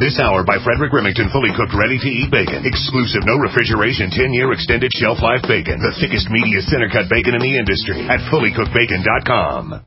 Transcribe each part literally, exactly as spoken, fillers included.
This hour by Frederick Remington, fully cooked, ready-to-eat bacon. Exclusive, no refrigeration, ten-year extended shelf life bacon. The thickest, meatiest, center-cut bacon in the industry at fully cooked bacon dot com.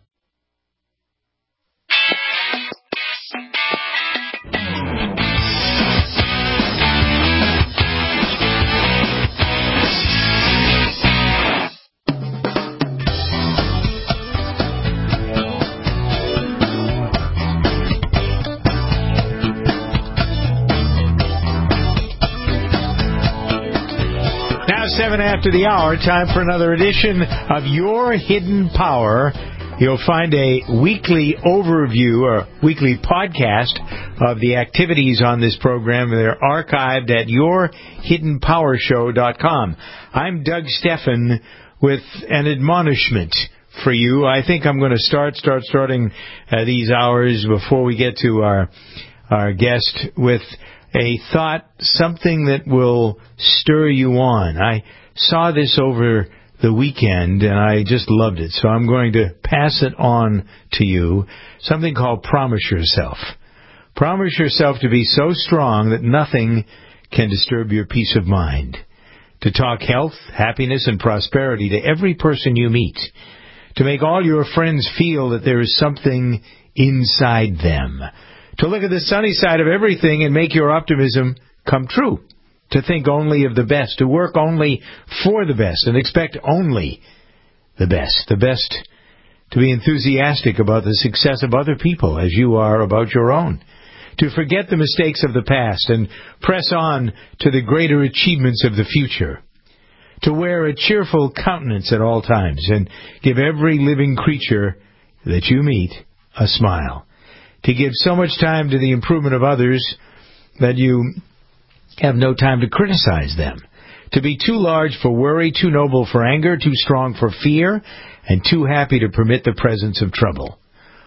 Seven after the hour, time for another edition of Your Hidden Power. You'll find a weekly overview or weekly podcast of the activities on this program. They're archived at your hidden power show dot com. I'm Doug Steffen with an admonishment for you. I think I'm going to start start starting uh, these hours before we get to our our guest with a thought, something that will stir you on. I saw this over the weekend, and I just loved it, so I'm going to pass it on to you. Something called Promise Yourself. Promise yourself to be so strong that nothing can disturb your peace of mind. To talk health, happiness, and prosperity to every person you meet. To make all your friends feel that there is something inside them. To look at the sunny side of everything and make your optimism come true. To think only of the best. To work only for the best and expect only the best. The best to be enthusiastic about the success of other people as you are about your own. To forget the mistakes of the past and press on to the greater achievements of the future. To wear a cheerful countenance at all times and give every living creature that you meet a smile. To give so much time to the improvement of others that you have no time to criticize them. To be too large for worry, too noble for anger, too strong for fear, and too happy to permit the presence of trouble.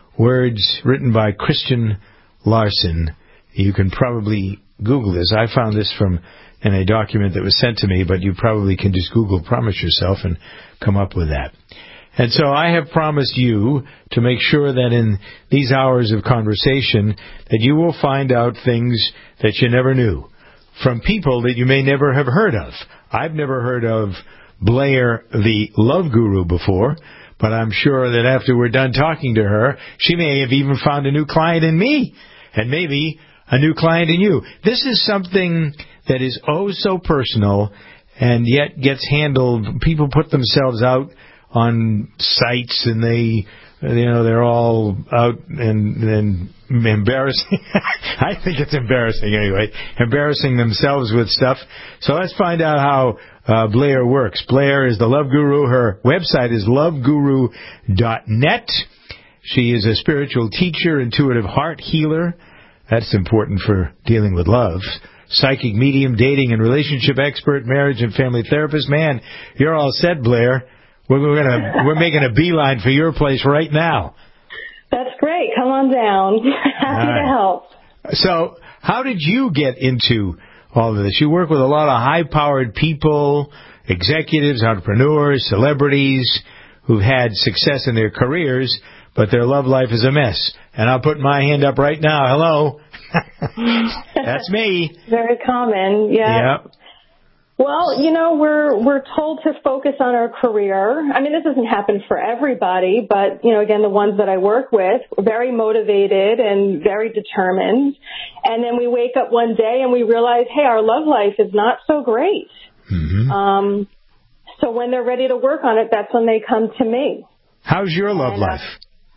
Words written by Christian Larson. You can probably Google this. I found this from in a document that was sent to me, but you probably can just Google Promise Yourself and come up with that. And so I have promised you to make sure that in these hours of conversation that you will find out things that you never knew from people that you may never have heard of. I've never heard of Blair, the love guru, before, but I'm sure that after we're done talking to her, she may have even found a new client in me, and maybe a new client in you. This is something that is oh so personal and yet gets handled. People put themselves out on sites, and they, you know, they're all out and, and embarrassing. I think it's embarrassing anyway, embarrassing themselves with stuff. So let's find out how uh, Blair works. Blair is the Love Guru. Her website is love guru dot net. She is a spiritual teacher, intuitive heart healer. That's important for dealing with love. Psychic medium, dating and relationship expert, marriage and family therapist. Man, you're all set, Blair. We're gonna we're making a beeline for your place right now. That's great. Come on down. Happy right. to help. So, how did you get into all of this? You work with a lot of high-powered people, executives, entrepreneurs, celebrities who've had success in their careers, but their love life is a mess. And I'll put my hand up right now. Hello. That's me. Very common. Yeah. Yep. Well, you know, we're we're told to focus on our career. I mean, this doesn't happen for everybody, but, you know, again, the ones that I work with, very motivated and very determined. And then we wake up one day and we realize, hey, our love life is not so great. Mm-hmm. Um, so when they're ready to work on it, that's when they come to me. How's your love and, uh, life?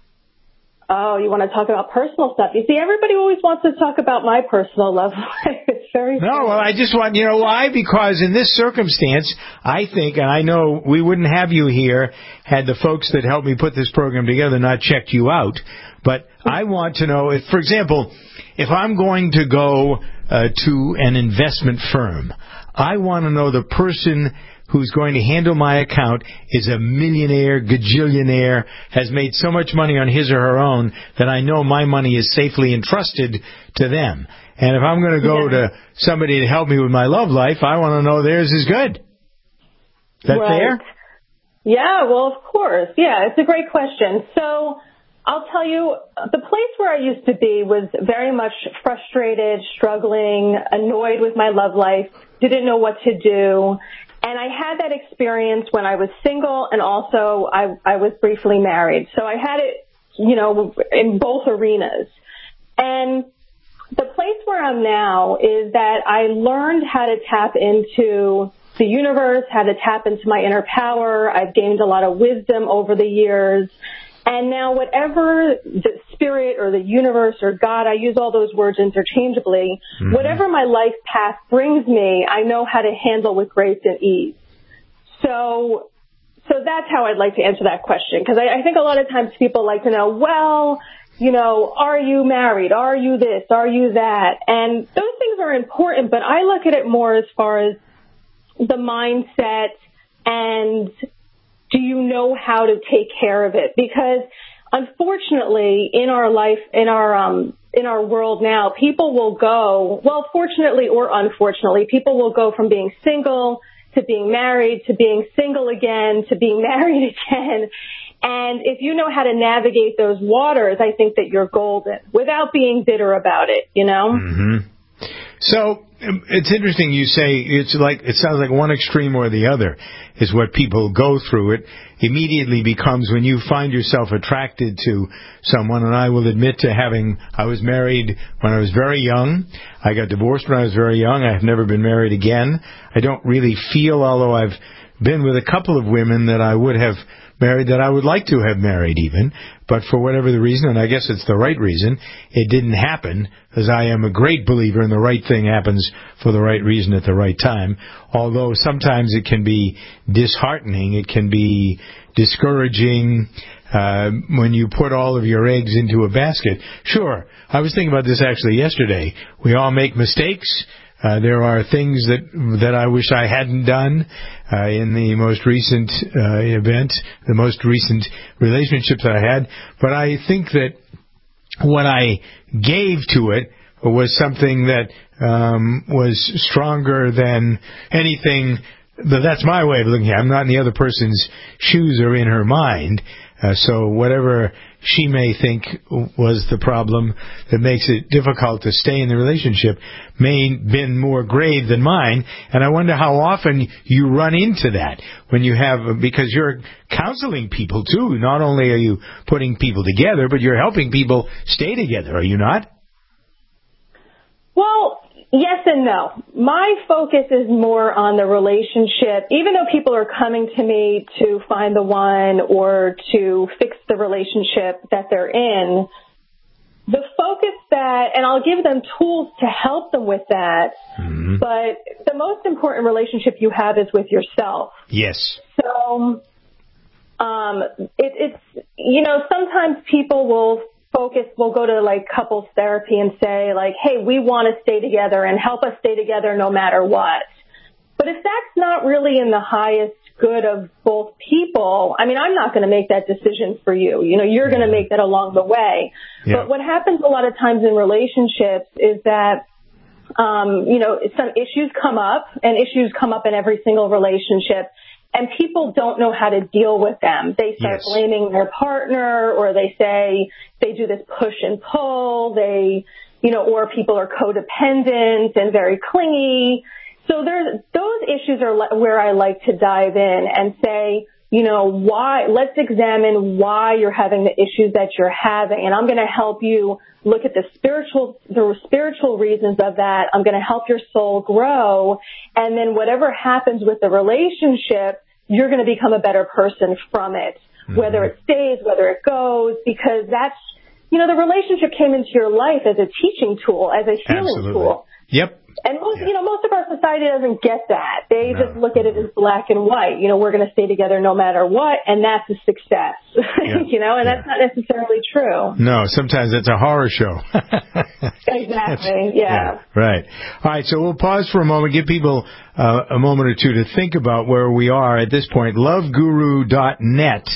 Oh, you want to talk about personal stuff? You see, everybody always wants to talk about my personal love life. It's very No, funny. well, I just want, you know why? Because in this circumstance, I think, and I know we wouldn't have you here had the folks that helped me put this program together not checked you out. But I want to know, if, for example, if I'm going to go uh, to an investment firm, I want to know the person who's going to handle my account is a millionaire, gajillionaire, has made so much money on his or her own that I know my money is safely entrusted to them. And if I'm going to go yeah. to somebody to help me with my love life, I want to know theirs is good. Is that right. fair? Yeah, well, of course. Yeah, it's a great question. So I'll tell you, the place where I used to be was very much frustrated, struggling, annoyed with my love life, didn't know what to do. And I had that experience when I was single and also I, I was briefly married. So I had it, you know, in both arenas. And the place where I'm now is that I learned how to tap into the universe, how to tap into my inner power. I've gained a lot of wisdom over the years. And now whatever the spirit or the universe or God, I use all those words interchangeably, mm-hmm. whatever my life path brings me, I know how to handle with grace and ease. So, so that's how I'd like to answer that question. Because I, I think a lot of times people like to know, well, you know, are you married? Are you this? Are you that? And those things are important, but I look at it more as far as the mindset and do you know how to take care of it? Because unfortunately, in our life, in our um, in our world now, people will go, well, fortunately or unfortunately, people will go from being single to being married to being single again to being married again. And if you know how to navigate those waters, I think that you're golden without being bitter about it, you know? Mm-hmm. So it's interesting you say it's like it sounds like one extreme or the other is what people go through. It immediately becomes when you find yourself attracted to someone, and I will admit to having, I was married when I was very young. I got divorced when I was very young. I have never been married again. I don't really feel, although I've been with a couple of women that I would have married, that I would like to have married even, but for whatever the reason, and I guess it's the right reason, it didn't happen, as I am a great believer in the right thing happens for the right reason at the right time, although sometimes it can be disheartening, it can be discouraging uh, when you put all of your eggs into a basket. Sure, I was thinking about this actually yesterday. We all make mistakes. Uh, there are things that that I wish I hadn't done uh, in the most recent uh, event, the most recent relationships that I had. But I think that what I gave to it was something that um, was stronger than anything. But that's my way of looking at it. I'm not in the other person's shoes or in her mind. Uh, so whatever she may think was the problem that makes it difficult to stay in the relationship may have been more grave than mine. And I wonder how often you run into that when you have, because you're counseling people too. Not only are you putting people together, but you're helping people stay together, are you not? Well, yes and no. My focus is more on the relationship. Even though people are coming to me to find the one or to fix the relationship that they're in, the focus that, and I'll give them tools to help them with that, mm-hmm. but the most important relationship you have is with yourself. Yes. So, um, it, it's, you know, sometimes people will focus, we'll go to like couples therapy and say like, hey, we want to stay together and help us stay together no matter what. But if that's not really in the highest good of both people, I mean, I'm not going to make that decision for you. You know, you're going to make that along the way. Yeah. But what happens a lot of times in relationships is that, um, you know, some issues come up, and issues come up in every single relationship. And people don't know how to deal with them. They start yes. blaming their partner, or they say they do this push and pull. They, you know, or people are codependent and very clingy. So there's, those issues are where I like to dive in and say, you know, why, let's examine why you're having the issues that you're having. And I'm going to help you look at the spiritual, the spiritual reasons of that. I'm going to help your soul grow. And then whatever happens with the relationship, you're going to become a better person from it, mm-hmm. whether it stays, whether it goes, because that's, you know, the relationship came into your life as a teaching tool, as a healing Absolutely. tool. Yep. And most, yeah. you know, most of our society doesn't get that. They no. just look at it as black and white. You know, we're going to stay together no matter what, and that's a success. Yeah. you know, and yeah. that's not necessarily true. No, sometimes it's a horror show. Exactly. Yeah. yeah. Right. All right. So we'll pause for a moment, give people uh, a moment or two to think about where we are at this point. love guru dot net.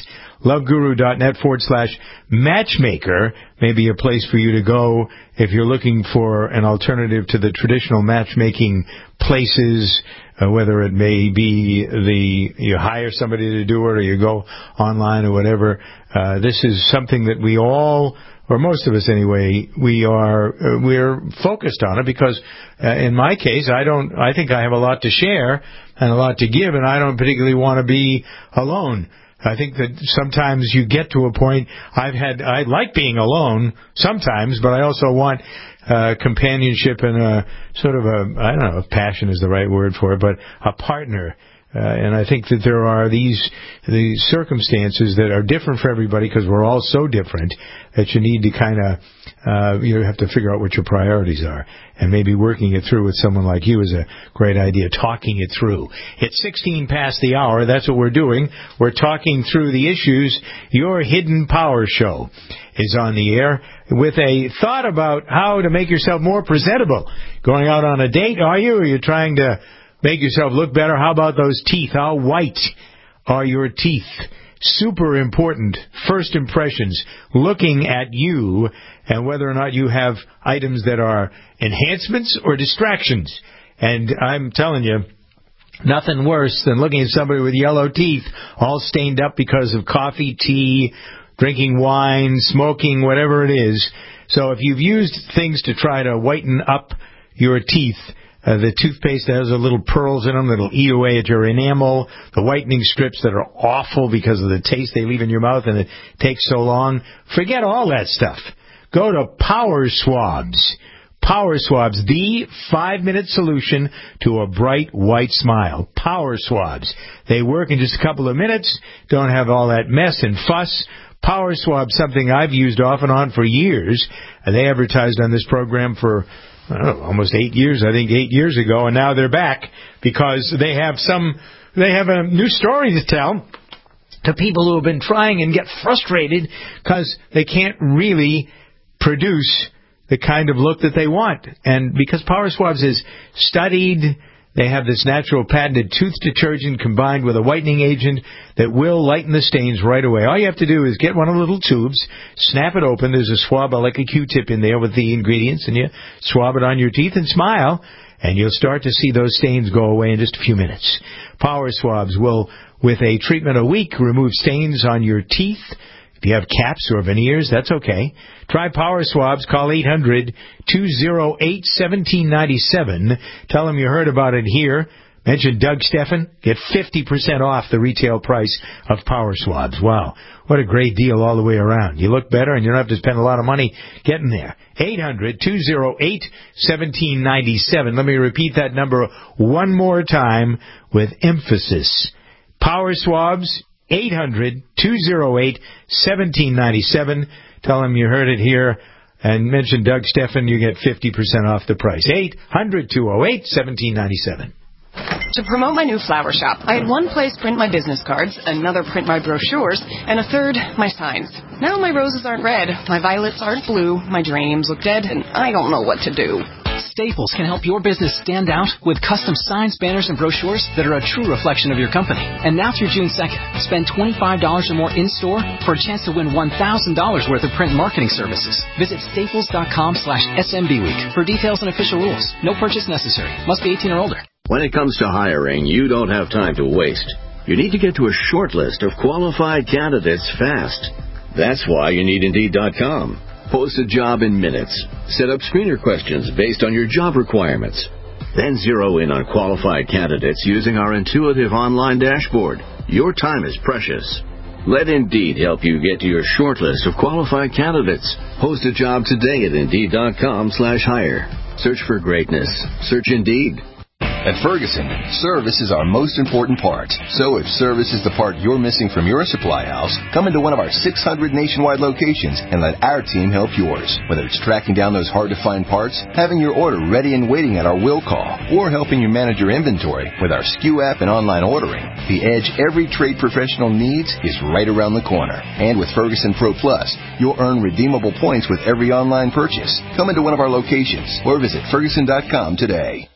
loveguru.net forward slash matchmaker may be a place for you to go if you're looking for an alternative to the traditional matchmaking places, uh, whether it may be the you hire somebody to do it or you go online or whatever. Uh, this is something that we all, or most of us anyway, we are uh, we're focused on it because uh, in my case, I don't. I think I have a lot to share and a lot to give, and I don't particularly want to be alone. I think that sometimes you get to a point. I've had. I like being alone sometimes, but I also want uh, companionship and a sort of a. I don't know if passion is the right word for it, but a partner. Uh, and I think that there are these these circumstances that are different for everybody because we're all so different that you need to kind of uh, you have to figure out what your priorities are. And maybe working it through with someone like you is a great idea, talking it through. It's sixteen past the hour. That's what we're doing. We're talking through the issues. Your Hidden Power Show is on the air with a thought about how to make yourself more presentable. Going out on a date, are you? Or are you trying to make yourself look better? How about those teeth? How white are your teeth? Super important. First impressions. Looking at you and whether or not you have items that are enhancements or distractions. And I'm telling you, nothing worse than looking at somebody with yellow teeth all stained up because of coffee, tea, drinking wine, smoking, whatever it is. So if you've used things to try to whiten up your teeth, Uh, the toothpaste that has the little pearls in them that'll eat away at your enamel, the whitening strips that are awful because of the taste they leave in your mouth and it takes so long. Forget all that stuff. Go to Power Swabs. Power Swabs, the five-minute solution to a bright white smile. Power Swabs. They work in just a couple of minutes, don't have all that mess and fuss. Power Swabs, something I've used off and on for years. And they advertised on this program for I don't know, almost eight years, I think eight years ago, and now they're back because they have some, they have a new story to tell to people who have been trying and get frustrated because they can't really produce the kind of look that they want. And because Power Swabs is studied, they have this natural patented tooth detergent combined with a whitening agent that will lighten the stains right away. All you have to do is get one of the little tubes, snap it open. There's a swab like a Q-tip in there with the ingredients, and you swab it on your teeth and smile, and you'll start to see those stains go away in just a few minutes. Power Swabs will, with a treatment a week, remove stains on your teeth. If you have caps or veneers, that's okay. Try Power Swabs. Call eight hundred, two oh eight, one seven nine seven. Tell them you heard about it here. Mention Doug Steffen. Get fifty percent off the retail price of Power Swabs. Wow. What a great deal all the way around. You look better and you don't have to spend a lot of money getting there. eight hundred, two oh eight, one seven nine seven. Let me repeat that number one more time with emphasis. Power Swabs. eight hundred, two oh eight, one seven nine seven. Tell them you heard it here and mention Doug Steffen. You get fifty percent off the price. eight hundred, two oh eight, one seven nine seven. To promote my new flower shop, I had one place print my business cards, another print my brochures, and a third, my signs. Now my roses aren't red, my violets aren't blue, my geraniums look dead, and I don't know what to do. Staples can help your business stand out with custom signs, banners, and brochures that are a true reflection of your company. And now through June second, spend twenty-five dollars or more in-store for a chance to win one thousand dollars worth of print marketing services. Visit staples.com slash SMB week for details and official rules. No purchase necessary. Must be eighteen or older. When it comes to hiring, you don't have time to waste. You need to get to a short list of qualified candidates fast. That's why you need Indeed dot com. Post a job in minutes. Set up screener questions based on your job requirements. Then zero in on qualified candidates using our intuitive online dashboard. Your time is precious. Let Indeed help you get to your short list of qualified candidates. Post a job today at Indeed dot com slash hire. Search for greatness. Search Indeed. At Ferguson, service is our most important part. So if service is the part you're missing from your supply house, come into one of our six hundred nationwide locations and let our team help yours. Whether it's tracking down those hard-to-find parts, having your order ready and waiting at our will call, or helping you manage your inventory with our S K U app and online ordering, the edge every trade professional needs is right around the corner. And with Ferguson Pro Plus, you'll earn redeemable points with every online purchase. Come into one of our locations or visit Ferguson dot com today.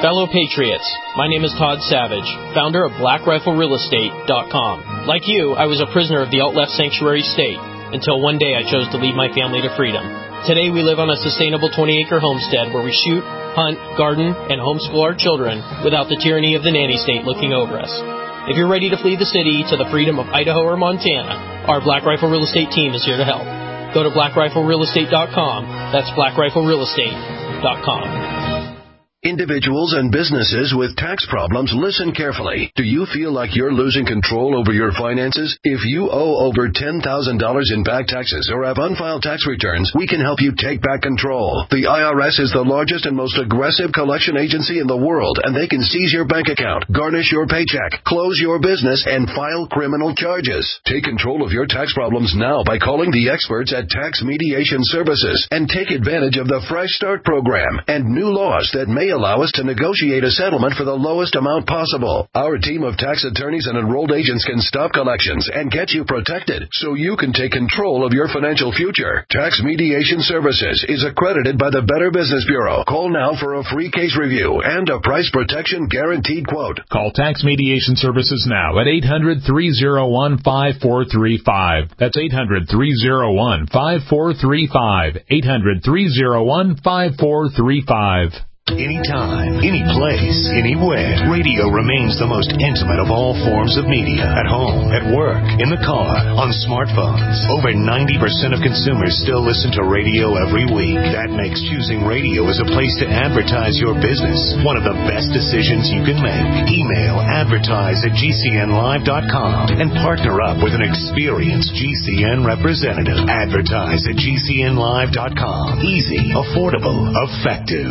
Fellow Patriots, my name is Todd Savage, founder of Black Rifle Real Estate dot com. Like you, I was a prisoner of the alt-left sanctuary state until one day I chose to lead my family to freedom. Today we live on a sustainable twenty-acre homestead where we shoot, hunt, garden, and homeschool our children without the tyranny of the nanny state looking over us. If you're ready to flee the city to the freedom of Idaho or Montana, our Black Rifle Real Estate team is here to help. Go to Black Rifle Real Estate dot com. That's Black Rifle Real Estate dot com. Individuals and businesses with tax problems, listen carefully. Do you feel like you're losing control over your finances? If you owe over ten thousand dollars in back taxes or have unfiled tax returns, we can help you take back control. The I R S is the largest and most aggressive collection agency in the world, and they can seize your bank account, garnish your paycheck, close your business, and file criminal charges. Take control of your tax problems now by calling the experts at Tax Mediation Services and take advantage of the Fresh Start program and new laws that may allow us to negotiate a settlement for the lowest amount possible. Our team of tax attorneys and enrolled agents can stop collections and get you protected so you can take control of your financial future. Tax Mediation Services is accredited by the Better Business Bureau. Call now for a free case review and a price protection guaranteed quote. Call Tax Mediation Services now at eight hundred, three oh one, five four three five. That's eight hundred, three oh one, five four three five. eight hundred, three oh one, five four three five. Anytime, any place, anywhere, radio remains the most intimate of all forms of media. At home, at work, in the car, on smartphones. Over ninety percent of consumers still listen to radio every week. That makes choosing radio as a place to advertise your business one of the best decisions you can make. Email advertise at G C N live dot com and partner up with an experienced G C N representative. Advertise at G C N live dot com. Easy, affordable, effective.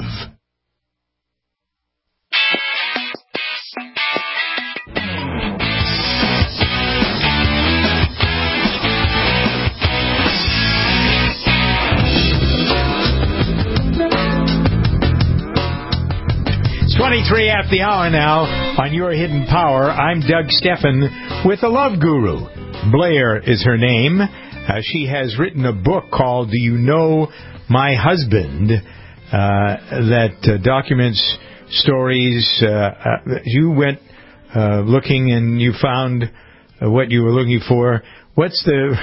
twenty-three after the hour now on Your Hidden Power. I'm Doug Steffen with the Love Guru. Blair is her name. Uh, she has written a book called Do You Know My Husband? Uh, that uh, documents stories. Uh, uh, you went uh, looking and you found uh, what you were looking for. What's the...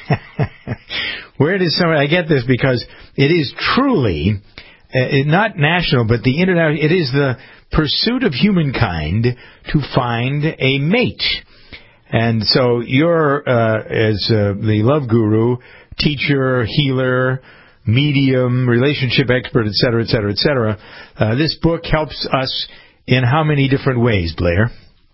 Where does someone... I get this because it is truly... Uh, not national, but the international... It is the pursuit of humankind to find a mate. And so you're, uh, as uh, the Love Guru, teacher, healer, medium, relationship expert, et cetera, et cetera, et cetera. Uh, this book helps us in how many different ways, Blair?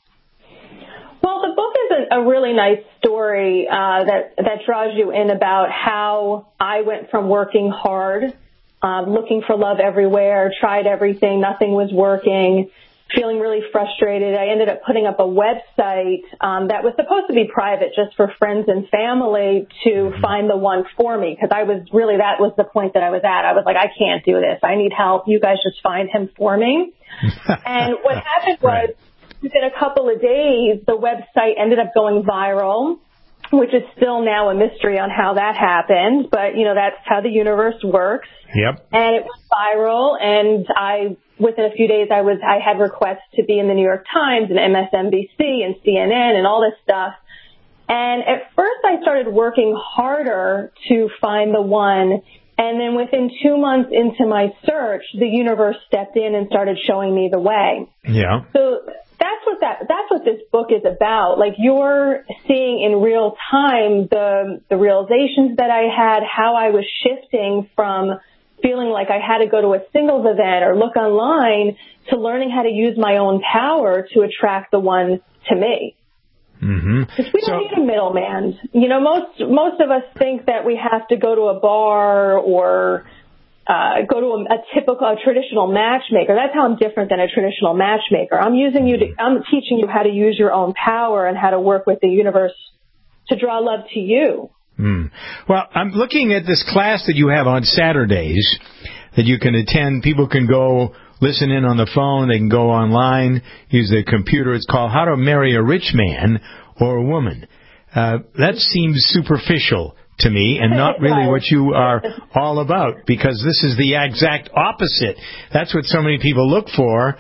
Well, the book is a, a really nice story uh, that, that draws you in about how I went from working hard, Um, looking for love everywhere, tried everything, nothing was working, feeling really frustrated. I ended up putting up a website um, that was supposed to be private just for friends and family to find the one for me because I was really, that was the point that I was at. I was like, I can't do this. I need help. You guys just find him for me. And what happened was right. within a couple of days, the website ended up going viral, which is still now a mystery on how that happened. But, you know, that's how the universe works. Yep. And it was viral, and I, within a few days, I was, I had requests to be in the New York Times and M S N B C and C N N and all this stuff. And at first I started working harder to find the one, and then within two months into my search, the universe stepped in and started showing me the way. Yeah. So that's what that, that's what this book is about. Like, you're seeing in real time the, the realizations that I had, how I was shifting from feeling like I had to go to a singles event or look online to learning how to use my own power to attract the one to me. Mm-hmm. Because we don't so, need a middleman. You know, most most of us think that we have to go to a bar or uh, go to a, a typical, a traditional matchmaker. That's how I'm different than a traditional matchmaker. I'm using you to, I'm teaching you how to use your own power and how to work with the universe to draw love to you. Mm. Well, I'm looking at this class that you have on Saturdays that you can attend. People can go listen in on the phone. They can go online, use their computer. It's called How to Marry a Rich Man or a Woman. Uh, that seems superficial to me and not really what you are all about, because this is the exact opposite. That's what so many people look for,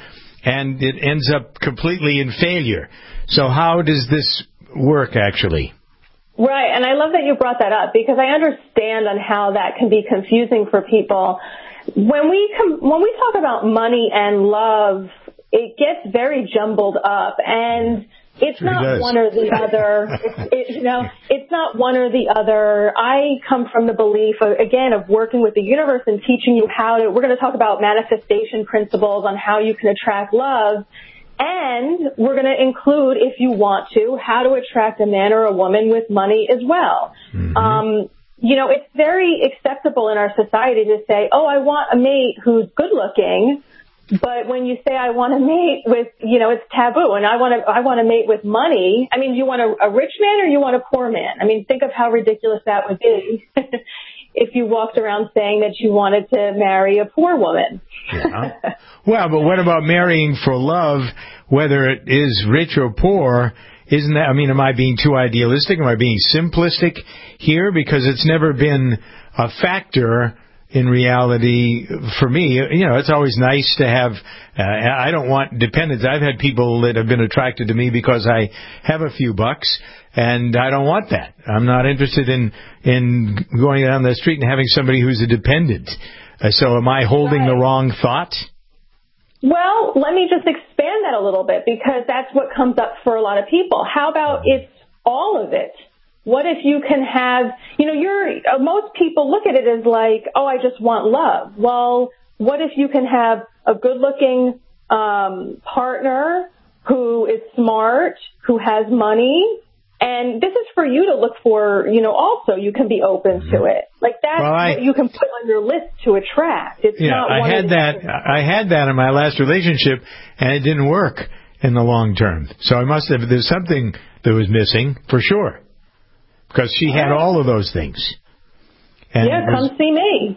and it ends up completely in failure. So how does this work, actually? Right, and I love that you brought that up, because I understand on how that can be confusing for people. When we com- when we talk about money and love, it gets very jumbled up, and it's sure not does. one or the other. It's, it, you know, it's not one or the other. I come from the belief, of, again, of working with the universe and teaching you how to. We're going to talk about manifestation principles on how you can attract love. And we're going to include, if you want to, how to attract a man or a woman with money as well. Mm-hmm. Um, you know, it's very acceptable in our society to say, oh, I want a mate who's good looking. But when you say I want to mate with, you know, it's taboo. And I want to, I want to mate with money. I mean, do you want a, a rich man or you want a poor man? I mean, think of how ridiculous that would be if you walked around saying that you wanted to marry a poor woman. Yeah. Well, but what about marrying for love, whether it is rich or poor? Isn't that, I mean, am I being too idealistic? Am I being simplistic here? Because it's never been a factor in reality for me. You know, it's always nice to have, uh, I don't want dependents. I've had people that have been attracted to me because I have a few bucks, and I don't want that. I'm not interested in, in going down the street and having somebody who's a dependent. Uh, so am I holding right. the wrong thought? Well, let me just expand that a little bit, because that's what comes up for a lot of people. How about it's all of it? What if you can have, you know, you're, uh, most people look at it as like, oh, I just want love. Well, what if you can have a good-looking um, partner who is smart, who has money? And this is for you to look for, you know, also you can be open to it. Like that's well, I, what you can put on your list to attract. It's yeah, not I one had that, I had that in my last relationship, and it didn't work in the long term. So I must have, there's something that was missing for sure. Because she had all of those things. And yeah, was, come see me.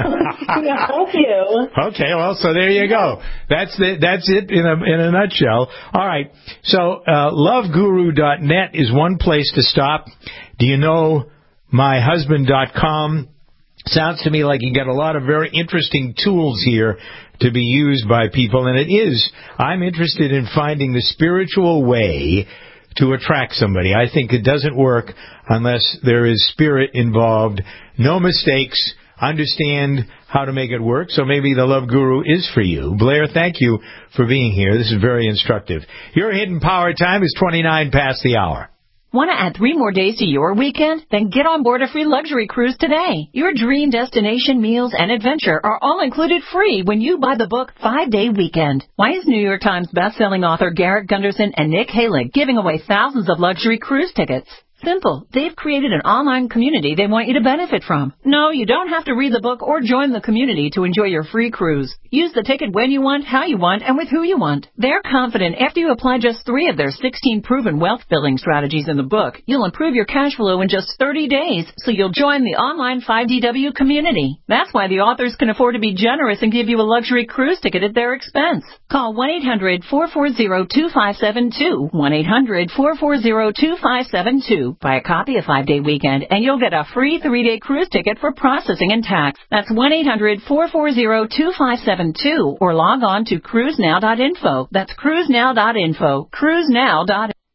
Help you. Okay, well, so there you go. That's the, that's it in a in a nutshell. All right. So uh, love guru dot net is one place to stop. Do you know my husband dot com? Sounds to me like you get a lot of very interesting tools here to be used by people, and it is. I'm interested in finding the spiritual way to attract somebody. I think it doesn't work unless there is spirit involved. No mistakes. Understand how to make it work. So maybe the Love Guru is for you. Blair, thank you for being here. This is very instructive. Your Hidden Power time is twenty-nine past the hour. Want to add three more days to your weekend? Then get on board a free luxury cruise today. Your dream destination, meals, and adventure are all included free when you buy the book Five Day Weekend. Why is New York Times bestselling author Garrett Gunderson and Nick Halig giving away thousands of luxury cruise tickets? Simple. They've created an online community they want you to benefit from. No, you don't have to read the book or join the community to enjoy your free cruise. Use the ticket when you want, how you want, and with who you want. They're confident after you apply just three of their sixteen proven wealth-building strategies in the book, you'll improve your cash flow in just thirty days, so you'll join the online five D W community. That's why the authors can afford to be generous and give you a luxury cruise ticket at their expense. Call one eight hundred, four four zero, two five seven two, one eight hundred, four four zero, two five seven two. Buy a copy of Five Day Weekend, and you'll get a free three-day cruise ticket for processing and tax. That's one eight hundred, four four zero, two five seven two, or log on to cruise now dot info. That's cruise now dot info. cruise now dot info.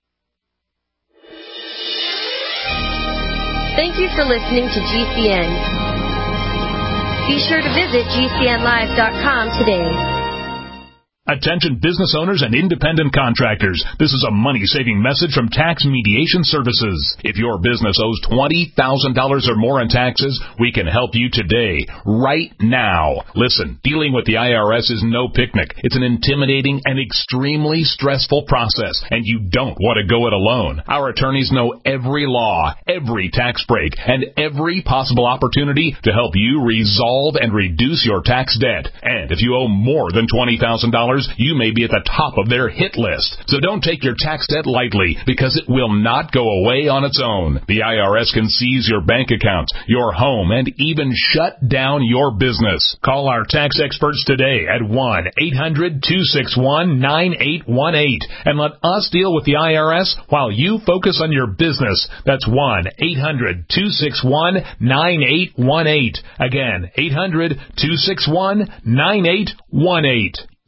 Thank you for listening to G C N. Be sure to visit G C N live dot com today. Attention business owners and independent contractors. This is a money-saving message from Tax Mediation Services. If your business owes twenty thousand dollars or more in taxes, we can help you today, right now. Listen, dealing with the I R S is no picnic. It's an intimidating and extremely stressful process, and you don't want to go it alone. Our attorneys know every law, every tax break, and every possible opportunity to help you resolve and reduce your tax debt. And if you owe more than twenty thousand dollars, you may be at the top of their hit list. So don't take your tax debt lightly, because it will not go away on its own. The I R S can seize your bank accounts, your home, and even shut down your business. Call our tax experts today at one eight hundred, two six one, nine eight one eight and let us deal with the I R S while you focus on your business. That's one eight hundred, two six one, nine eight one eight. Again, eight hundred, two six one, nine eight one eight.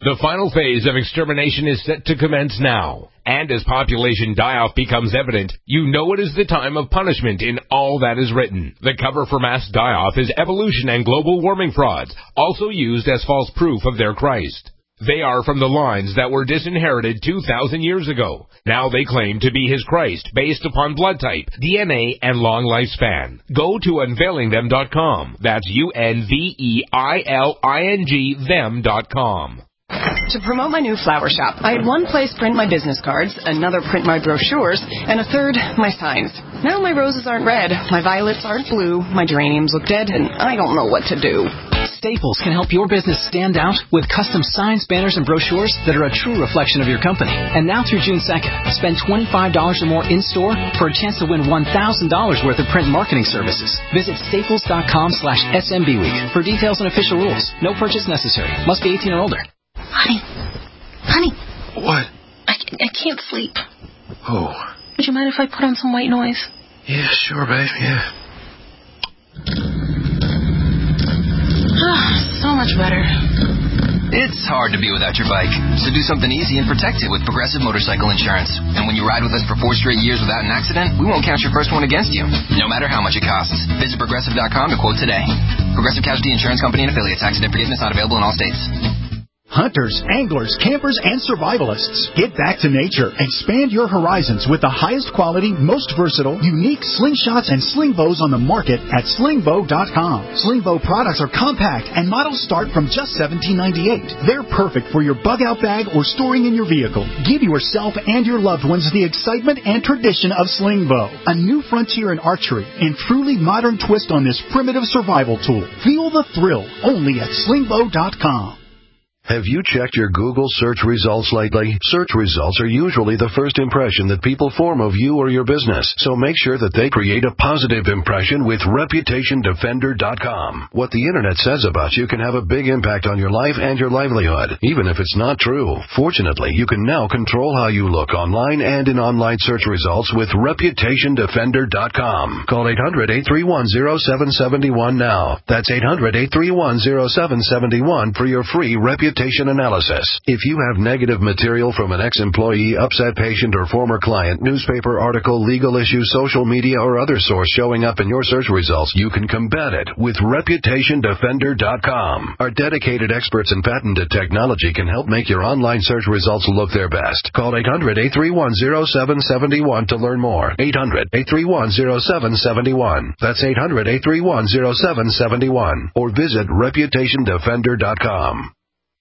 The final phase of extermination is set to commence now. And as population die-off becomes evident, you know it is the time of punishment in all that is written. The cover for mass die-off is evolution and global warming frauds, also used as false proof of their Christ. They are from the lines that were disinherited two thousand years ago. Now they claim to be his Christ based upon blood type, D N A, and long lifespan. Go to unveiling them dot com. That's U N V E I L I N G them dot com. To promote my new flower shop, I had one place print my business cards, another print my brochures, and a third my signs. Now my roses aren't red, my violets aren't blue, my geraniums look dead, and I don't know what to do. Staples can help your business stand out with custom signs, banners, and brochures that are a true reflection of your company. And now through June second, spend twenty-five dollars or more in-store for a chance to win one thousand dollars worth of print marketing services. Visit staples dot com slash S M B week for details and official rules. No purchase necessary. Must be eighteen or older. Honey. Honey. What? I, I can't sleep. Oh. Would you mind if I put on some white noise? Yeah, sure, babe, yeah. So much better. It's hard to be without your bike, so do something easy and protect it with Progressive Motorcycle Insurance. And when you ride with us for four straight years without an accident, we won't count your first one against you, no matter how much it costs. Visit progressive dot com to quote today. Progressive Casualty Insurance Company and affiliates. Accident forgiveness not available in all states. Hunters, anglers, campers, and survivalists. Get back to nature. Expand your horizons with the highest quality, most versatile, unique slingshots and sling bows on the market at sling bow dot com. Sling bow products are compact and models start from just seventeen ninety-eight. They're perfect for your bug-out bag or storing in your vehicle. Give yourself and your loved ones the excitement and tradition of sling bow. A new frontier in archery and truly modern twist on this primitive survival tool. Feel the thrill only at sling bow dot com. Have you checked your Google search results lately? Search results are usually the first impression that people form of you or your business, so make sure that they create a positive impression with reputation defender dot com. What the Internet says about you can have a big impact on your life and your livelihood, even if it's not true. Fortunately, you can now control how you look online and in online search results with reputation defender dot com. Call eight hundred, eight three one, zero seven seven one now. That's eight hundred, eight three one, zero seven seven one for your free reputation analysis. If you have negative material from an ex-employee, upset patient, or former client, newspaper article, legal issue, social media, or other source showing up in your search results, you can combat it with reputation defender dot com. Our dedicated experts in patented technology can help make your online search results look their best. Call eight hundred, eight three one, zero seven seven one to learn more. eight hundred, eight three one, zero seven seven one. That's eight hundred, eight three one, zero seven seven one. Or visit reputation defender dot com.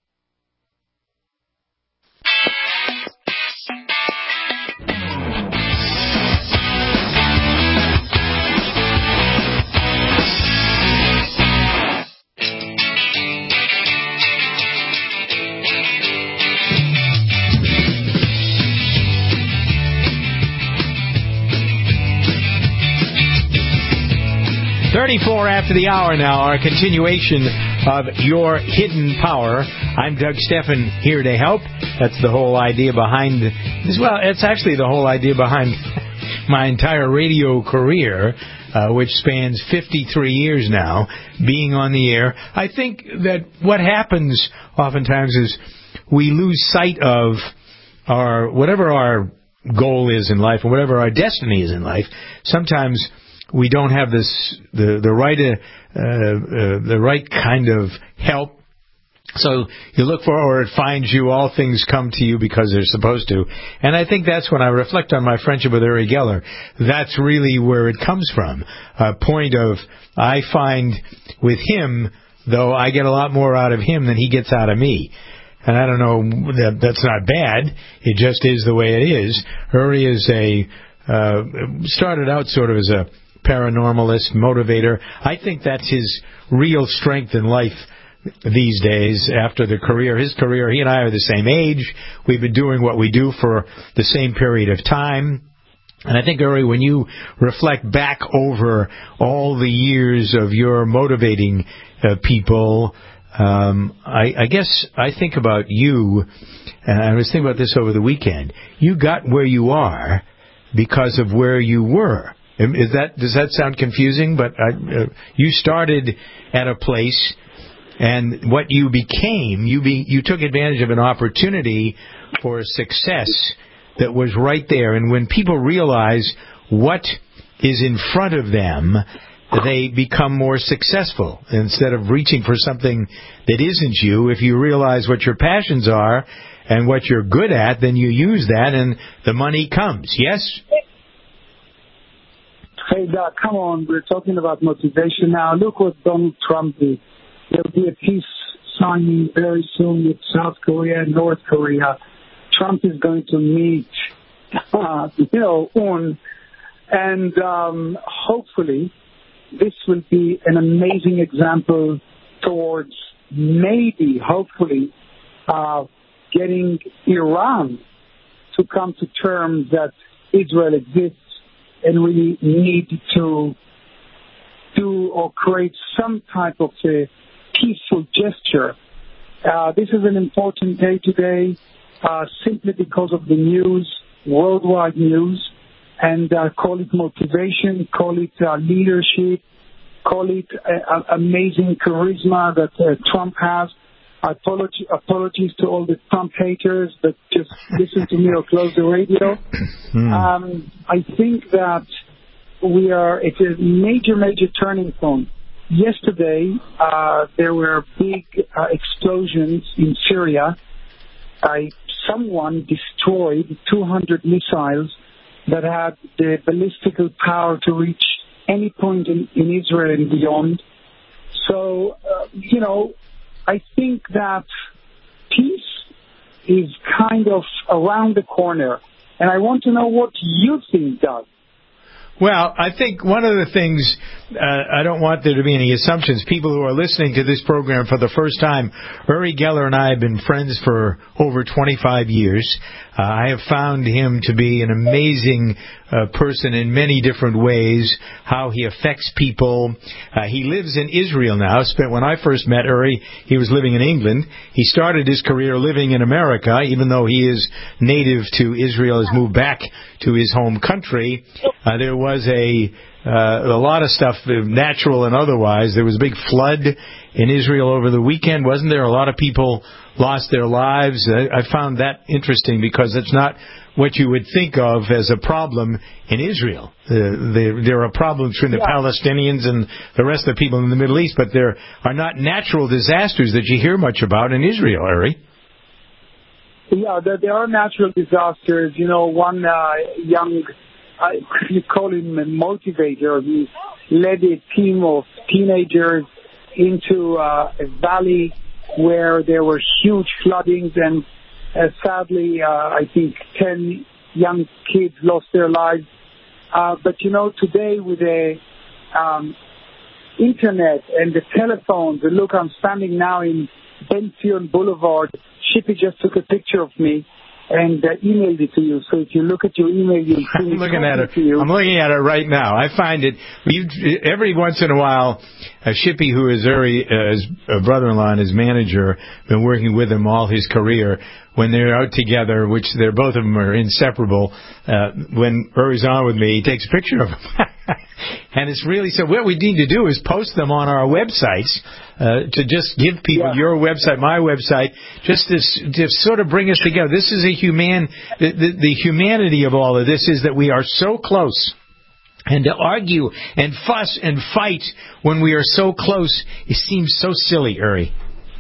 thirty-four after the hour now, our continuation of Your Hidden Power. I'm Doug Steffen, here to help. That's the whole idea behind this. Well, it's actually the whole idea behind my entire radio career, uh, which spans fifty-three years now, being on the air. I think that what happens oftentimes is we lose sight of our, whatever our goal is in life and whatever our destiny is in life. Sometimes we don't have this the the right uh, uh, the right kind of help. So you look for, or it finds you, all things come to you because they're supposed to. And I think that's when I reflect on my friendship with Uri Geller. That's really where it comes from. A point of, I find with him, though, I get a lot more out of him than he gets out of me. And I don't know, that that's not bad. It just is the way it is. Uri is a, uh, started out sort of as a paranormalist, motivator. I think that's his real strength in life these days after the career. His career, he and I are the same age. We've been doing what we do for the same period of time. And I think, Uri, when you reflect back over all the years of your motivating uh, people, um, I, I guess I think about you, and I was thinking about this over the weekend. You got where you are because of where you were. Is that, does that sound confusing? But I, uh, you started at a place, And what you became, you be, you took advantage of an opportunity for success that was right there. And when people realize what is in front of them, they become more successful. Instead of reaching for something that isn't you, if you realize what your passions are and what you're good at, then you use that and the money comes. Yes? Hey, Doc, come on. We're talking about motivation now. Look what Donald Trump did. There'll be a peace signing very soon with South Korea and North Korea. Trump is going to meet, uh, you know, Un, and um, hopefully this will be an amazing example towards maybe, hopefully, uh, getting Iran to come to terms that Israel exists and we need to do or create some type of a peaceful gesture. Uh, this is an important day today uh, simply because of the news, worldwide news, and uh, call it motivation, call it uh, leadership, call it uh, uh, amazing charisma that uh, Trump has. Apology, apologies to all the Trump haters, but just listen to me or close the radio. Hmm. Um, I think that we are at a major, major turning point. Yesterday, uh, there were big uh, explosions in Syria. Uh, someone destroyed two hundred missiles that had the ballistical power to reach any point in, in Israel and beyond. So, uh, you know, I think that peace is kind of around the corner. And I want to know what you think, Doug. Well, I think one of the things, uh, I don't want there to be any assumptions. People who are listening to this program for the first time, Uri Geller and I have been friends for over twenty-five years. Uh, I have found him to be an amazing uh, person in many different ways, how he affects people. Uh, he lives in Israel now. Spent When I first met Uri, he was living in England. He started his career living in America, even though he is native to Israel, has moved back to his home country. Uh, there was a uh, a lot of stuff, natural and otherwise. There was a big flood in Israel over the weekend, wasn't there? A lot of people lost their lives. I, I found that interesting because it's not what you would think of as a problem in Israel. Uh, there, there are problems between the yeah. Palestinians and the rest of the people in the Middle East, but there are not natural disasters that you hear much about in Israel, Uri. Yeah, there, there are natural disasters. You know, one uh, young... I, you call him a motivator. He led a team of teenagers into uh, a valley where there were huge floodings, and uh, sadly, uh, I think ten young kids lost their lives. Uh, but you know, today with the um, internet and the telephones, and look, I'm standing now in Ben Zion Boulevard. Shippy just took a picture of me and uh, emailed it to you. So if you look at your email, you'll see I'm looking at it. To you. I'm looking at it right now. I find it you, every once in a while. Uh, Shippy, who is Uri, uh, his uh, brother-in-law and his manager, been working with him all his career. When they're out together, which they're both of them are inseparable. Uh, when Uri's on with me, he takes a picture of them, and it's really so. What we need to do is post them on our websites uh, to just give people yeah. your website, my website, just to, to sort of bring us together. This is a human. The, the, the humanity of all of this is that we are so close. And to argue and fuss and fight when we are so close, it seems so silly, Uri.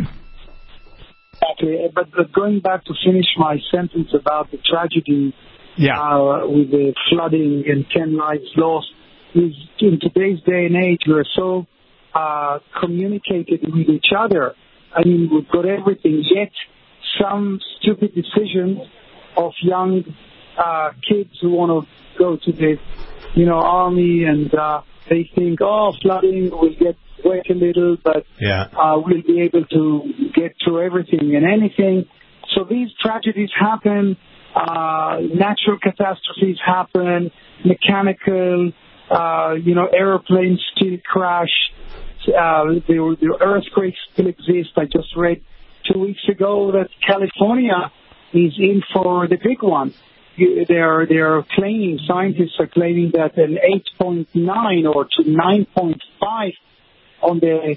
Exactly. But, but going back to finish my sentence about the tragedy yeah. uh, with the flooding and ten lives lost, is in today's day and age, we're so uh, communicated with each other. I mean, we've got everything, yet some stupid decisions of young uh, kids who want to go to the you know, army, and uh, they think, oh, flooding, we'll get wet a little, but yeah. uh, we'll be able to get through everything and anything. So these tragedies happen, uh, natural catastrophes happen, mechanical, uh, you know, airplanes still crash, uh, the, the earthquakes still exist. I just read two weeks ago that California is in for the big one. They're, they're claiming, scientists are claiming that an eight point nine or to nine point five on the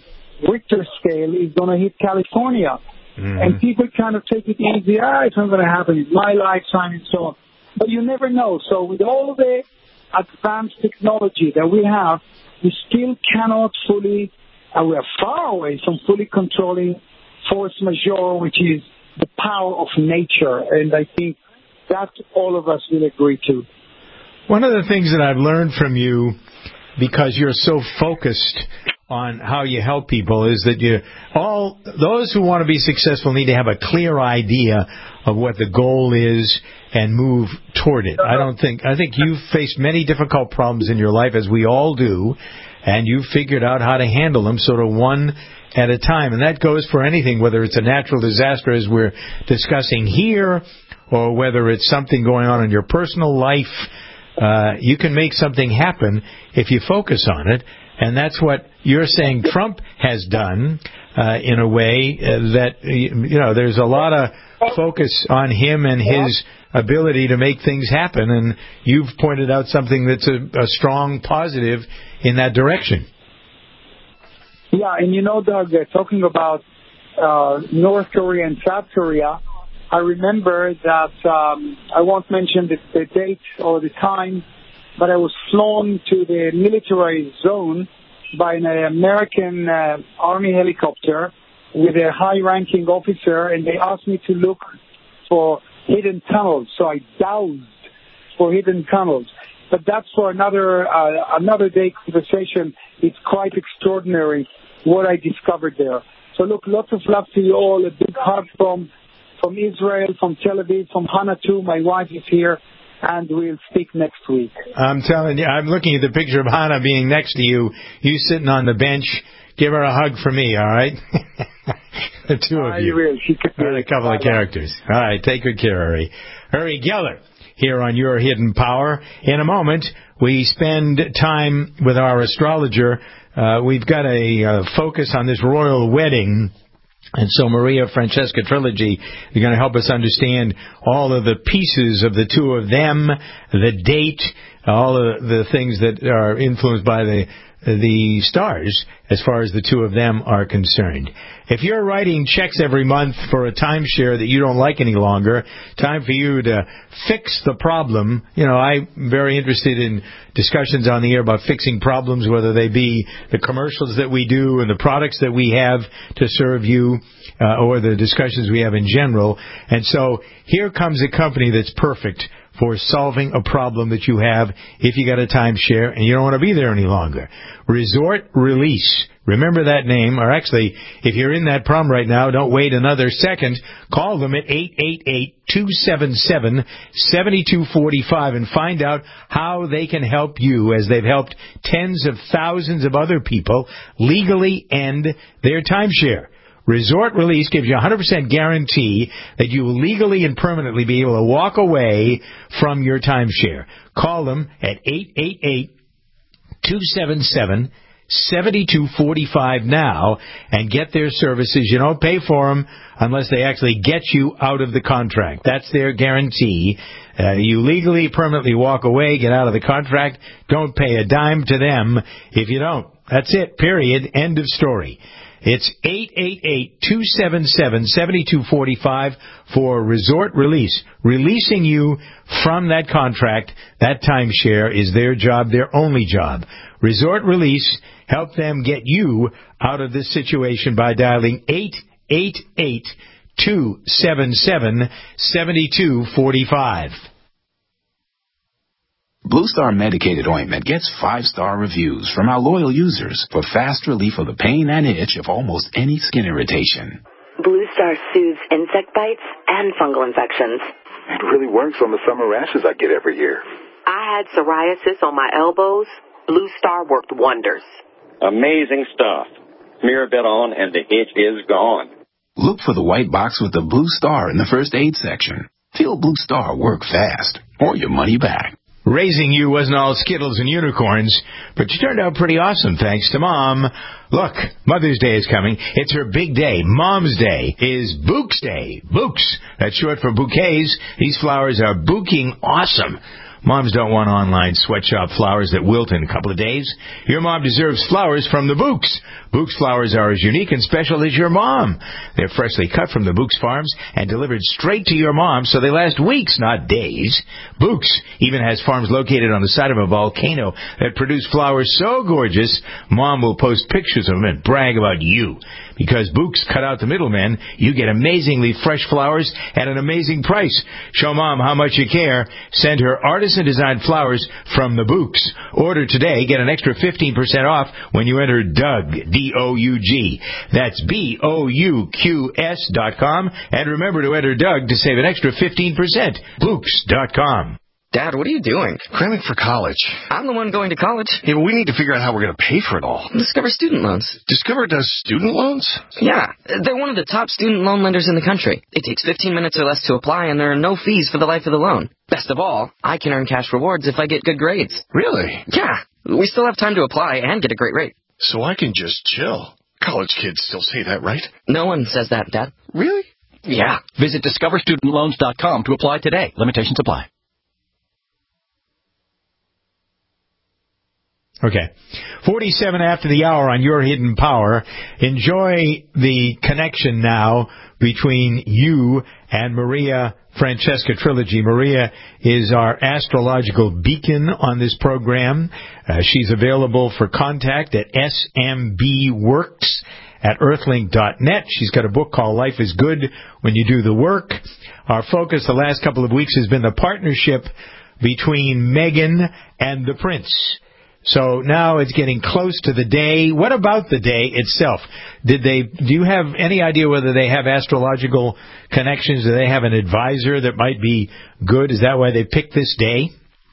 Richter scale is going to hit California. Mm-hmm. And people kind of take it easy. Ah, it's not going to happen. It's my lifetime and so on. But you never know. So with all the advanced technology that we have, we still cannot fully, and we are far away from fully controlling force majeure, which is the power of nature. And I think that all of us will agree to. One of the things that I've learned from you, because you're so focused on how you help people, is that you all those who want to be successful need to have a clear idea of what the goal is and move toward it. I don't think I think you've faced many difficult problems in your life, as we all do, and you've figured out how to handle them sort of one at a time. And that goes for anything, whether it's a natural disaster as we're discussing here, or whether it's something going on in your personal life. Uh, you can make something happen if you focus on it. And that's what you're saying Trump has done, uh, in a way uh, that, you know, there's a lot of focus on him and his ability to make things happen. And you've pointed out something that's a, a strong positive in that direction. Yeah, and you know, Doug, uh, talking about uh, North Korea and South Korea, I remember that, um, I won't mention the, the date or the time, but I was flown to the military zone by an American uh, Army helicopter with a high-ranking officer, and they asked me to look for hidden tunnels. So I dowsed for hidden tunnels. But that's for another uh, another day conversation. It's quite extraordinary what I discovered there. So look, lots of love to you all. A big hug from from Israel, from Tel Aviv, from Hannah too. My wife is here. And we'll speak next week. I'm telling you, I'm looking at the picture of Hannah being next to you, you sitting on the bench. Give her a hug for me, all right? The two of you. Will. She could be a couple of characters. All right, take good care, Uri. Uri Geller, here on Your Hidden Power. In a moment, we spend time with our astrologer. Uh, we've got a uh, focus on this royal wedding. And so Maria Francesca Trilogy is going to help us understand all of the pieces of the two of them, the date, all of the things that are influenced by the the stars as far as the two of them are concerned. If you're writing checks every month for a timeshare that you don't like any longer, time for you to fix the problem. You know, I'm very interested in discussions on the air about fixing problems, whether they be the commercials that we do and the products that we have to serve you, uh, or the discussions we have in general. And so here comes a company that's perfect for solving a problem that you have if you got a timeshare and you don't want to be there any longer. Resort Release. Remember that name, or actually, if you're in that problem right now, don't wait another second. Call them at eight eight eight, two seven seven, seven two four five and find out how they can help you, as they've helped tens of thousands of other people legally end their timeshare. Resort Release gives you a one hundred percent guarantee that you will legally and permanently be able to walk away from your timeshare. Call them at eight eight eight, two seven seven, seven two four five now and get their services. You don't pay for them unless they actually get you out of the contract. That's their guarantee. Uh, you legally, permanently walk away, get out of the contract. Don't pay a dime to them if you don't. That's it, period. End of story. It's eight eight eight, two seven seven, seven two four five for Resort Release. Releasing you from that contract, that timeshare, is their job, their only job. Resort Release, help them get you out of this situation by dialing eight eight eight, two seven seven, seven two four five. Blue Star Medicated Ointment gets five-star reviews from our loyal users for fast relief of the pain and itch of almost any skin irritation. Blue Star soothes insect bites and fungal infections. It really works on the summer rashes I get every year. I had psoriasis on my elbows. Blue Star worked wonders. Amazing stuff. Mirabelle on and the itch is gone. Look for the white box with the Blue Star in the first aid section. Feel Blue Star work fast, or your money back. Raising you wasn't all Skittles and unicorns, but you turned out pretty awesome, thanks to Mom. Look, Mother's Day is coming. It's her big day. Mom's Day is Bouquets Day. Bouquets, that's short for bouquets. These flowers are bouquing awesome. Moms don't want online sweatshop flowers that wilt in a couple of days. Your mom deserves flowers from the Books. Books flowers are as unique and special as your mom. They're freshly cut from the Books farms and delivered straight to your mom, so they last weeks, not days. Books even has farms located on the side of a volcano that produce flowers so gorgeous, Mom will post pictures of them and brag about you. Because Books cut out the middlemen, you get amazingly fresh flowers at an amazing price. Show Mom how much you care. Send her artisan-designed flowers from the Books. Order today. Get an extra fifteen percent off when you enter Doug, D O U G. That's B O U Q S dot com. And remember to enter Doug to save an extra fifteen percent. Books dot com. Dad, what are you doing? Cramming for college. I'm the one going to college. Yeah, but we need to figure out how we're going to pay for it all. Discover Student Loans. Discover does student loans? Yeah, they're one of the top student loan lenders in the country. It takes fifteen minutes or less to apply, and there are no fees for the life of the loan. Best of all, I can earn cash rewards if I get good grades. Really? Yeah, we still have time to apply and get a great rate. So I can just chill. College kids still say that, right? No one says that, Dad. Really? Yeah. Visit discover student loans dot com to apply today. Limitations apply. Okay. forty-seven after the hour on Your Hidden Power. Enjoy the connection now between you and Maria Francesca Trilogy. Maria is our astrological beacon on this program. Uh, she's available for contact at S M B works at earthlink dot net. She's got a book called Life is Good When You Do the Work. Our focus the last couple of weeks has been the partnership between Meghan and the Prince. So now it's getting close to the day. What about the day itself? Did they? Do you have any idea whether they have astrological connections? Do they have an advisor that might be good? Is that why they picked this day?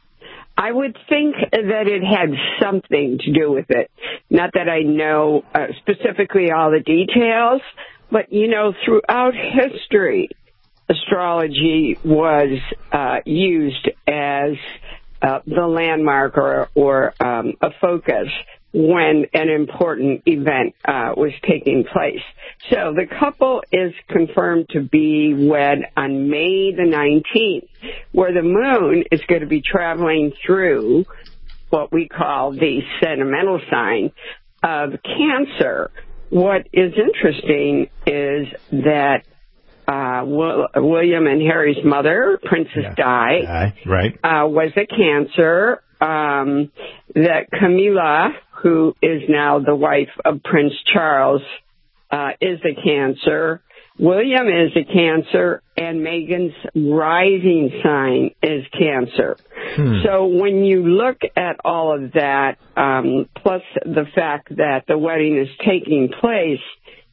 I would think that it had something to do with it. Not that I know uh, specifically all the details, but, you know, throughout history, astrology was uh, used as Uh, the landmark or, or um, a focus when an important event uh, was taking place. So the couple is confirmed to be wed on May the nineteenth, where the moon is going to be traveling through what we call the sentimental sign of Cancer. What is interesting is that Uh, William and Harry's mother, Princess yeah. Di, Di, right, uh, was a Cancer. Um, that Camilla, who is now the wife of Prince Charles, uh, is a Cancer. William is a Cancer, and Meghan's rising sign is Cancer. Hmm. So when you look at all of that, um, plus the fact that the wedding is taking place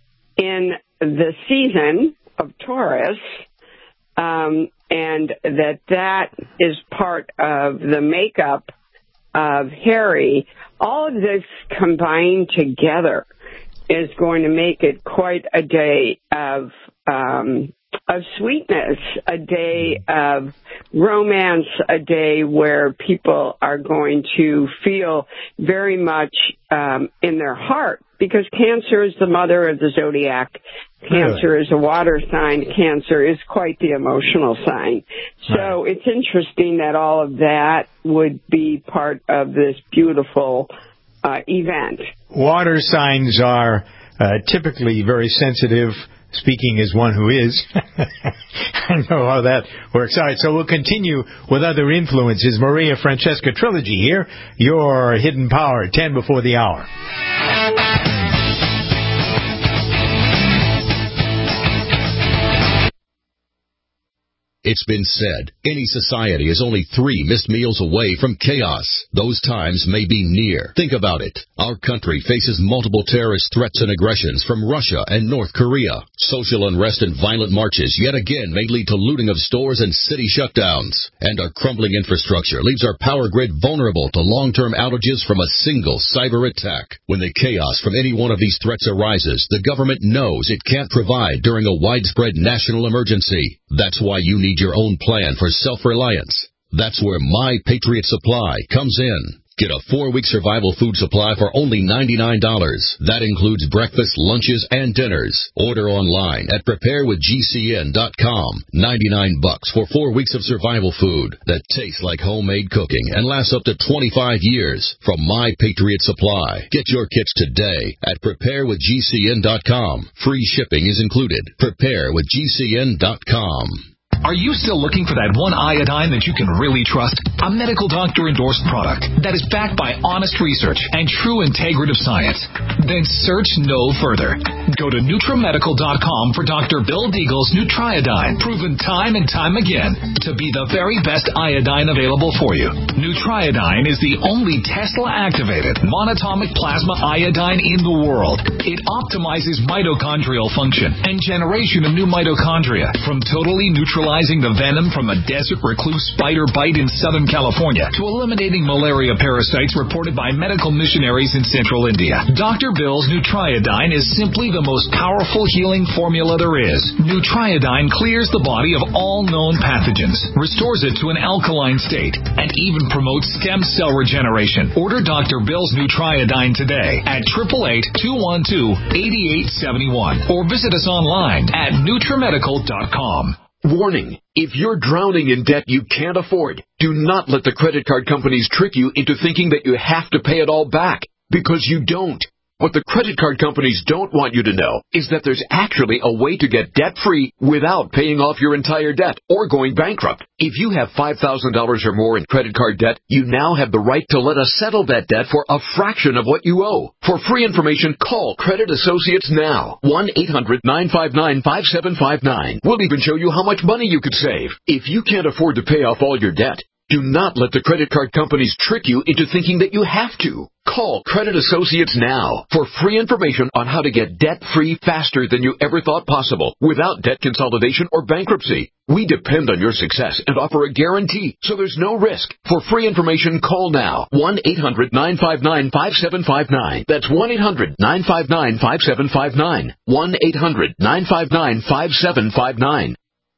in the season of Taurus, um, and that that is part of the makeup of Harry, all of this combined together is going to make it quite a day of um, of sweetness, a day of romance, a day where people are going to feel very much um, in their heart, because Cancer is the mother of the zodiac. Cancer really? is a water sign. Cancer is quite the emotional sign. So right. It's interesting that all of that would be part of this beautiful uh, event. Water signs are uh, typically very sensitive. Speaking as one who is, I know how that works. All right, so we'll continue with other influences. Maria Francesca Trilogy here, Your Hidden Power, ten before the hour. It's been said, any society is only three missed meals away from chaos. Those times may be near. Think about it. Our country faces multiple terrorist threats and aggressions from Russia and North Korea. Social unrest and violent marches yet again may lead to looting of stores and city shutdowns. And our crumbling infrastructure leaves our power grid vulnerable to long-term outages from a single cyber attack. When the chaos from any one of these threats arises, the government knows it can't provide during a widespread national emergency. That's why you need your own plan for self-reliance. That's where My Patriot Supply comes in. Get a four-week survival food supply for only ninety-nine dollars. That includes breakfast, lunches, and dinners. Order online at prepare with G C N dot com. ninety-nine bucks for four weeks of survival food that tastes like homemade cooking and lasts up to twenty-five years from My Patriot Supply. Get your kits today at prepare with G C N dot com. Free shipping is included. prepare with G C N dot com. Are you still looking for that one iodine that you can really trust? A medical doctor-endorsed product that is backed by honest research and true integrative science? Then search no further. Go to Nutramedical dot com for Doctor Bill Deagle's Nutriodine, proven time and time again to be the very best iodine available for you. Nutriodine is the only Tesla-activated monatomic plasma iodine in the world. It optimizes mitochondrial function and generation of new mitochondria from totally neutralizing the venom from a desert recluse spider bite in Southern California to eliminating malaria parasites reported by medical missionaries in central India. Doctor Bill's Nutriodine is simply the most powerful healing formula there is. Nutriodine clears the body of all known pathogens, restores it to an alkaline state, and even promotes stem cell regeneration. Order Doctor Bill's Nutriodine today at eight eight eight, two one two, eight eight seven one or visit us online at Nutramedical dot com. Warning, if you're drowning in debt you can't afford, do not let the credit card companies trick you into thinking that you have to pay it all back, because you don't. What the credit card companies don't want you to know is that there's actually a way to get debt-free without paying off your entire debt or going bankrupt. If you have five thousand dollars or more in credit card debt, you now have the right to let us settle that debt for a fraction of what you owe. For free information, call Credit Associates now. one eight hundred, nine five nine, five seven five nine. We'll even show you how much money you could save. If you can't afford to pay off all your debt, do not let the credit card companies trick you into thinking that you have to. Call Credit Associates now for free information on how to get debt-free faster than you ever thought possible without debt consolidation or bankruptcy. We depend on your success and offer a guarantee, so there's no risk. For free information, call now. one eight hundred, nine five nine, five seven five nine. That's one eight hundred, nine five nine, five seven five nine. one eight hundred, nine five nine, five seven five nine.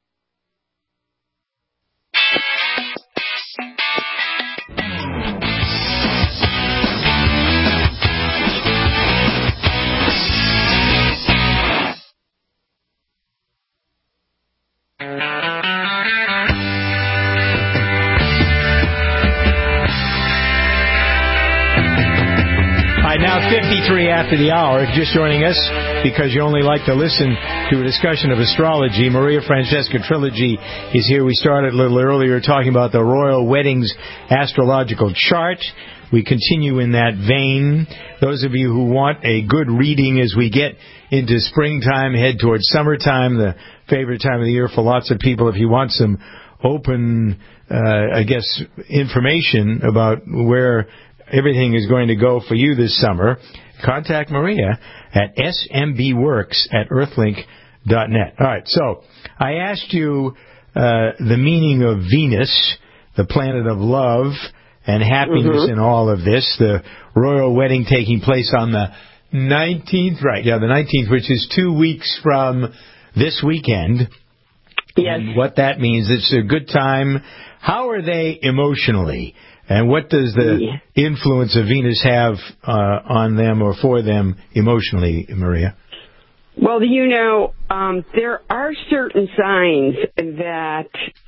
fifty-three after the hour. If you're just joining us because you only like to listen to a discussion of astrology, Maria Francesca Trilogy is here. We started a little earlier talking about the Royal Weddings astrological chart. We continue in that vein. Those of you who want a good reading as we get into springtime, head towards summertime, the favorite time of the year for lots of people. If you want some open, uh, I guess, information about where everything is going to go for you this summer, contact Maria at s m b works at earthlink dot net. All right, so I asked you uh, the meaning of Venus, the planet of love and happiness Mm-hmm. in all of this. The royal wedding taking place on the nineteenth, right, yeah, the nineteenth, which is two weeks from this weekend. Yes. And what that means, it's a good time. How are they emotionally? And what does the influence of Venus have uh, on them or for them emotionally, Maria? Well, you know, um, there are certain signs that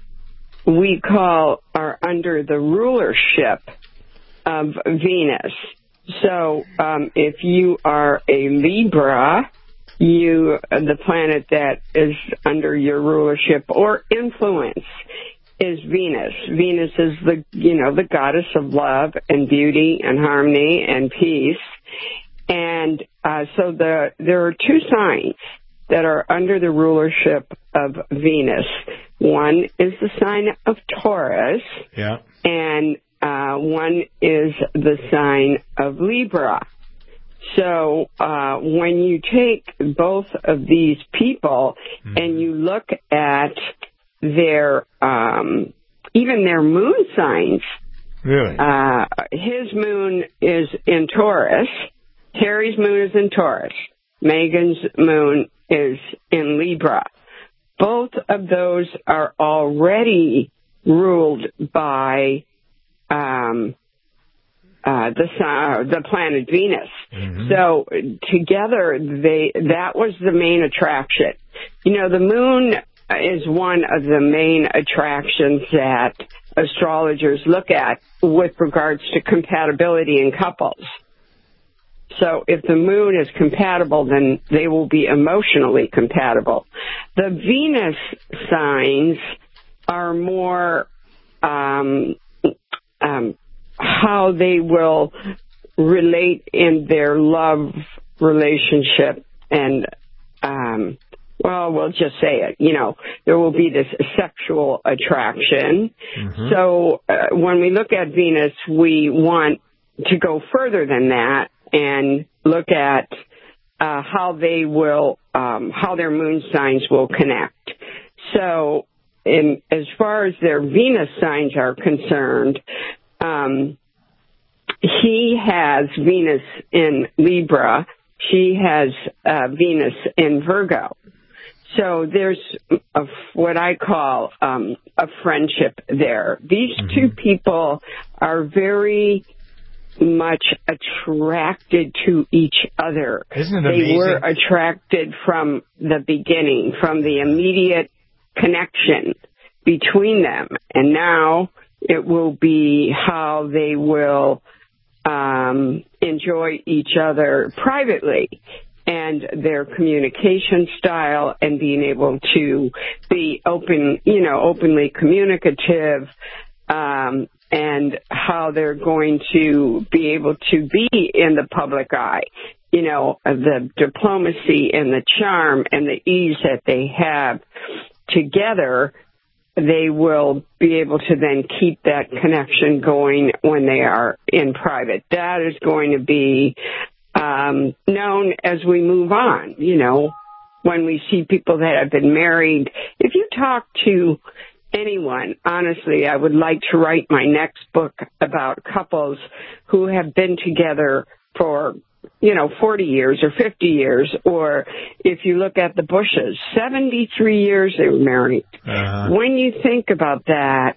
we call are under the rulership of Venus. So um, if you are a Libra, you the planet that is under your rulership or influence is Venus. Venus is the, you know, the goddess of love and beauty and harmony and peace. And uh, so the there are two signs that are under the rulership of Venus. One is the sign of Taurus. Yeah. And uh, one is the sign of Libra. So uh, when you take both of these people mm-hmm. and you look at their, um, even their moon signs. Really? Uh, his moon is in Taurus. Terry's moon is in Taurus. Megan's moon is in Libra. Both of those are already ruled by, um, uh, the sun, the planet Venus. Mm-hmm. So together, they that was the main attraction. You know, the moon is one of the main attractions that astrologers look at with regards to compatibility in couples. So if the moon is compatible, then they will be emotionally compatible. The Venus signs are more um, um, how they will relate in their love relationship and, um, well, we'll just say it, you know, there will be this sexual attraction. Mm-hmm. So uh, when we look at Venus, we want to go further than that and look at uh, how they will, um, how their moon signs will connect. So in, as far as their Venus signs are concerned, um, he has Venus in Libra. She has uh, Venus in Virgo. So there's a, what I call um, a friendship there. These mm-hmm. two people are very much attracted to each other. Isn't it they amazing? Were attracted from the beginning, from the immediate connection between them. And now it will be how they will um, enjoy each other privately, and their communication style and being able to be open, you know, openly communicative, um, and how they're going to be able to be in the public eye. You know, the diplomacy and the charm and the ease that they have together, they will be able to then keep that connection going when they are in private. That is going to be um, known as we move on, you know, when we see people that have been married. If you talk to anyone, honestly, I would like to write my next book about couples who have been together for, you know, forty years or fifty years, or if you look at the Bushes, seventy-three years they were married. Uh-huh. When you think about that,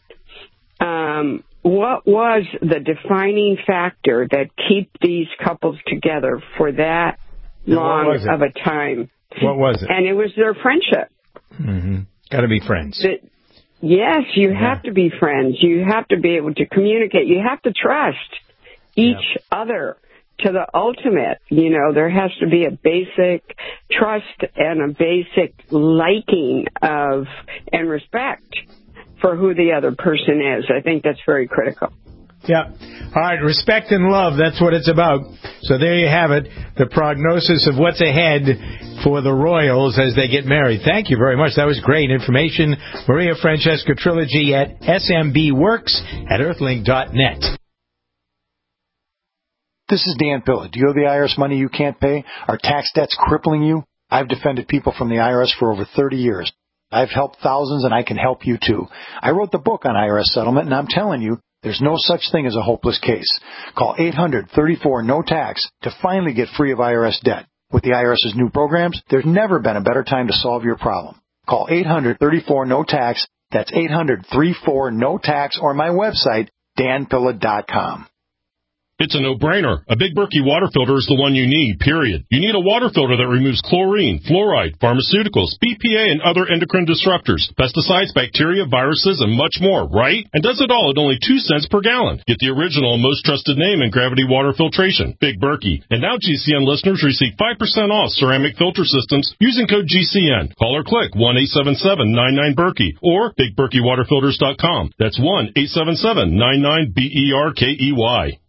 um, what was the defining factor that keep these couples together for that and long of a time? What was it? And it was their friendship. Mm-hmm. Got to be friends. The, yes, you yeah. have to be friends. You have to be able to communicate. You have to trust each yeah. other to the ultimate. You know, there has to be a basic trust and a basic liking of and respect for who the other person is. I think that's very critical. Yeah. All right. Respect and love. That's what it's about. So there you have it. The prognosis of what's ahead for the Royals as they get married. Thank you very much. That was great information. Maria Francesca Trilogy at S M B Works at earthlink dot net. This is Dan Pilla. Do you owe the I R S money you can't pay? Are tax debts crippling you? I've defended people from the I R S for over thirty years. I've helped thousands, and I can help you, too. I wrote the book on I R S settlement, and I'm telling you, there's no such thing as a hopeless case. Call eight hundred, thirty-four, no tax to finally get free of I R S debt. With the IRS's new programs, there's never been a better time to solve your problem. Call eight hundred, thirty-four, no tax. That's eight hundred, thirty-four, no tax, or my website, dan pilla dot com. It's a no-brainer. A Big Berkey water filter is the one you need, period. You need a water filter that removes chlorine, fluoride, pharmaceuticals, B P A, and other endocrine disruptors, pesticides, bacteria, viruses, and much more, right? And does it all at only two cents per gallon. Get the original and most trusted name in gravity water filtration, Big Berkey. And now G C N listeners receive five percent off ceramic filter systems using code G C N. Call or click one eight seven seven, nine nine, Berkey or big berkey water filters dot com. That's one eight seven seven, nine nine, B E R K E Y.